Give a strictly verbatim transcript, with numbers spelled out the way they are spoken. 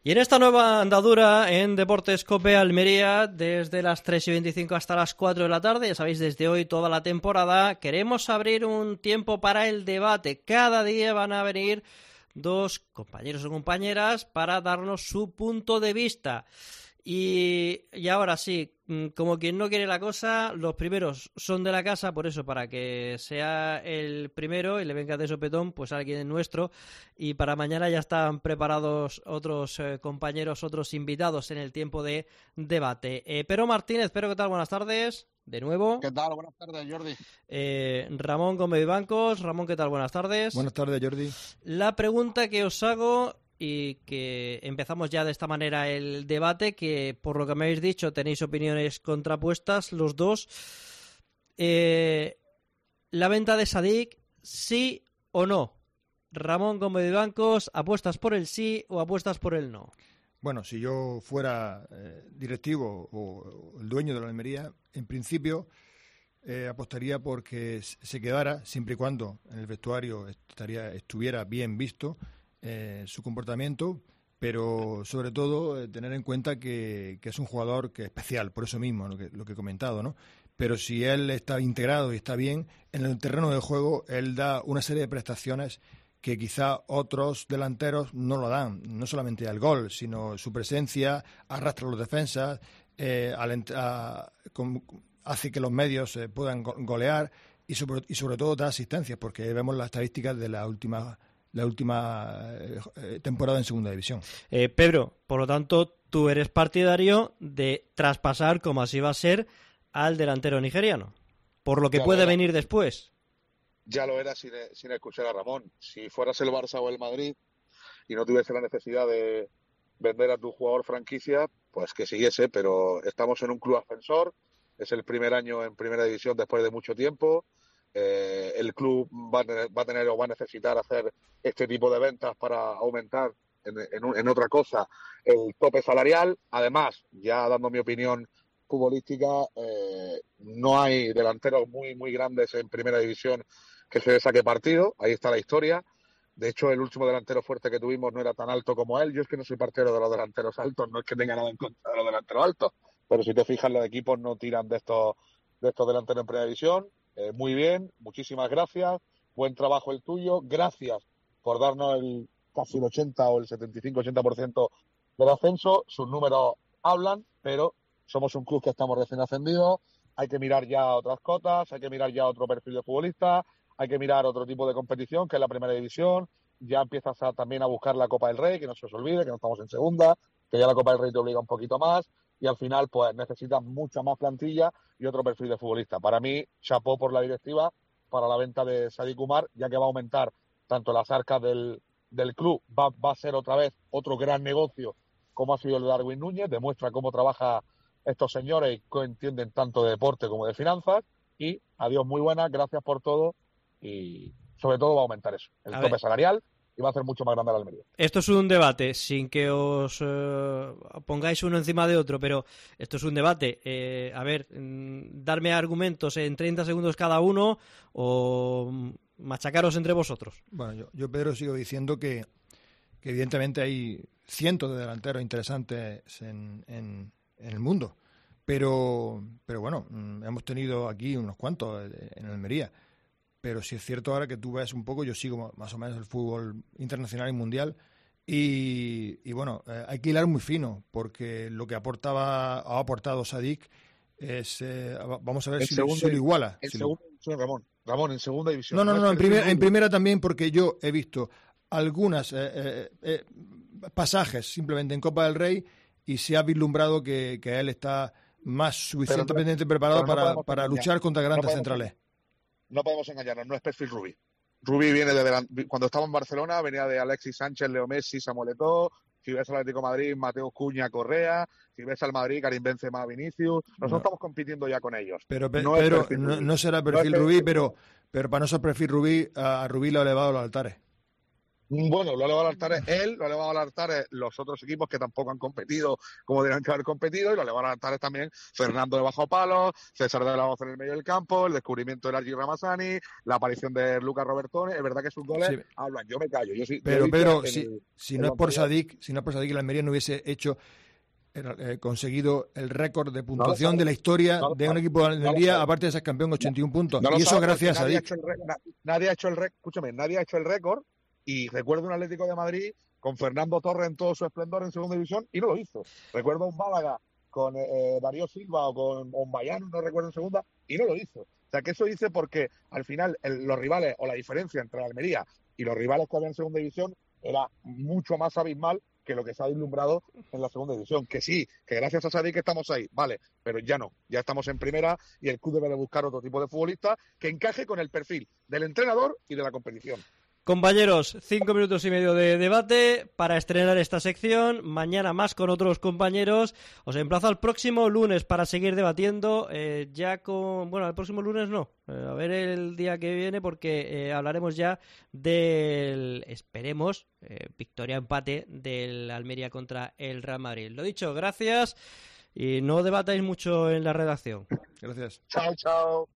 Y en esta nueva andadura en Deportes COPE Almería, desde las tres y veinticinco hasta las cuatro de la tarde, ya sabéis, desde hoy toda la temporada, queremos abrir un tiempo para el debate. Cada día van a venir dos compañeros o compañeras para darnos su punto de vista. Y, y ahora sí, como quien no quiere la cosa, los primeros son de la casa, por eso para que sea el primero y le venga de sopetón pues alguien nuestro, y para mañana ya están preparados otros eh, compañeros, otros invitados en el tiempo de debate. Eh, Pero Martínez, pero ¿qué tal? Buenas tardes, de nuevo. ¿Qué tal? Buenas tardes, Jordi. Eh, Ramón Gómez Bancos. Ramón, ¿qué tal? Buenas tardes. Buenas tardes, Jordi. La pregunta que os hago, y que empezamos ya de esta manera el debate, que por lo que me habéis dicho tenéis opiniones contrapuestas los dos. Eh, la venta de Sadik, ¿sí o no? Ramón Gómez de Bancos, ¿apuestas por el sí o apuestas por el no? Bueno, si yo fuera eh, directivo o, o el dueño de la Almería, en principio eh, apostaría porque se quedara, siempre y cuando en el vestuario estaría, estuviera bien visto Eh, su comportamiento, pero sobre todo eh, tener en cuenta que, que es un jugador que es especial, por eso mismo lo que, lo que he comentado, ¿no? Pero si él está integrado y está bien en el terreno de juego, él da una serie de prestaciones que quizá otros delanteros no lo dan, no solamente al gol, sino su presencia, arrastra a los defensas, eh, a, con, hace que los medios eh, puedan golear y sobre, y sobre todo da asistencias, porque vemos las estadísticas de la última la última eh, temporada en segunda división. Eh, Pedro, por lo tanto, tú eres partidario de traspasar, como así va a ser, al delantero nigeriano, por lo que ya puede lo venir después. Ya lo era sin, sin escuchar a Ramón. Si fueras el Barça o el Madrid y no tuviese la necesidad de vender a tu jugador franquicia, pues que siguiese, pero estamos en un club ascensor, es el primer año en primera división después de mucho tiempo. Eh, el club va a, tener, va a tener o va a necesitar hacer este tipo de ventas para aumentar en, en, en otra cosa el tope salarial. Además, ya dando mi opinión futbolística, eh, no hay delanteros muy muy grandes en primera división que se le saque partido. Ahí está la historia. De hecho, el último delantero fuerte que tuvimos no era tan alto como él. Yo es que no soy partidario de los delanteros altos, no es que tenga nada en contra de los delanteros altos, pero si te fijas, los equipos no tiran de estos de estos delanteros en primera división. Eh, muy bien, muchísimas gracias, buen trabajo el tuyo, gracias por darnos el casi el ochenta o el setenta y cinco ochenta por ciento del ascenso. Sus números hablan, pero somos un club que estamos recién ascendidos, hay que mirar ya otras cotas, hay que mirar ya otro perfil de futbolista, hay que mirar otro tipo de competición, que es la primera división. Ya empiezas a, también a buscar la Copa del Rey, que no se os olvide, que no estamos en segunda, que ya la Copa del Rey te obliga un poquito más, y al final pues necesitas mucha más plantilla y otro perfil de futbolista. Para mí, chapó por la directiva para la venta de Sadik Umar, ya que va a aumentar tanto las arcas del, del club, va, va a ser otra vez otro gran negocio como ha sido el de Darwin Núñez, demuestra cómo trabaja estos señores y que entienden tanto de deporte como de finanzas. Y adiós, muy buenas, gracias por todo, y sobre todo va a aumentar eso, el tope salarial, y va a hacer mucho más grande la Almería. Esto es un debate, sin que os eh, pongáis uno encima de otro, pero esto es un debate. Eh, a ver, darme argumentos en treinta segundos cada uno o machacaros entre vosotros. Bueno, yo, yo Pedro, sigo diciendo que, que evidentemente hay cientos de delanteros interesantes en, en, en el mundo, pero, pero bueno, hemos tenido aquí unos cuantos en Almería. Pero sí es cierto, ahora que tú ves un poco, yo sigo más o menos el fútbol internacional y mundial, y, y bueno, eh, hay que hilar muy fino, porque lo que aportaba ha aportado Sadik es, eh, vamos a ver si, segunda, si lo iguala. En si segunda lo... división, Ramón, Ramón, en segunda división. No, no, no, no no en, primer, en primera también, porque yo he visto algunas eh, eh, eh, pasajes simplemente en Copa del Rey, y se ha vislumbrado que, que él está más suficientemente no, preparado no para, para luchar contra grandes no centrales. No podemos engañarnos, no es perfil Rubí. Rubí viene de delante, cuando estaba en Barcelona venía de Alexis Sánchez, Leo Messi, Samuel Eto'o. Si ves al Atlético de Madrid, Mateo Cuña, Correa. Si ves al Madrid, Karim Benzema, Vinicius. Nosotros no. estamos compitiendo ya con ellos. Pero, pe- no, pero no, no será perfil no Rubí, perfil. pero pero para no ser perfil Rubí, a Rubí lo ha elevado a los altares. Bueno, lo elevado al altar es él, lo elevado al altar es los otros equipos que tampoco han competido como deberían haber competido, y lo elevado al altar es también Fernando de bajo palo, César de la Voz en el medio del campo, el descubrimiento de Largi Ramazzani, la aparición de Lucas Robertone. Es verdad que sus goles Sí. hablan, yo me callo. Yo sí, Pero yo Pedro, en si, el- si en no lo es por anterior- Sadik, si no es por Sadik, el Almería no hubiese hecho eh, conseguido el récord de puntuación sabe, de la historia no- de un no- equipo de no lo Almería, sabe. aparte de ser campeón, ochenta y uno puntos. No lo Y eso sabe gracias a porque nadie ha Sadik. hecho el re- na- nadie ha hecho el récord, escúchame, nadie ha hecho el récord, y recuerdo un Atlético de Madrid con Fernando Torres en todo su esplendor en segunda división y no lo hizo. Recuerdo un Málaga con eh, Darío Silva o con Ombayano, no recuerdo en segunda, y no lo hizo. O sea, que eso dice porque al final el- los rivales o la diferencia entre la Almería y los rivales que había en segunda división era mucho más abismal que lo que se ha vislumbrado en la segunda división. Que sí, que gracias a Sadik estamos ahí, vale, pero ya no, ya estamos en primera y el club debe de buscar otro tipo de futbolista que encaje con el perfil del entrenador y de la competición. Compañeros, cinco minutos y medio de debate para estrenar esta sección. Mañana más con otros compañeros. Os emplazo al próximo lunes para seguir debatiendo. Eh, ya con. Bueno, el próximo lunes no. Eh, a ver el día que viene, porque eh, hablaremos ya del. Esperemos, eh, victoria empate del Almería contra el Real Madrid. Lo dicho, gracias. Y no debatáis mucho en la redacción. Gracias. Chao, chao.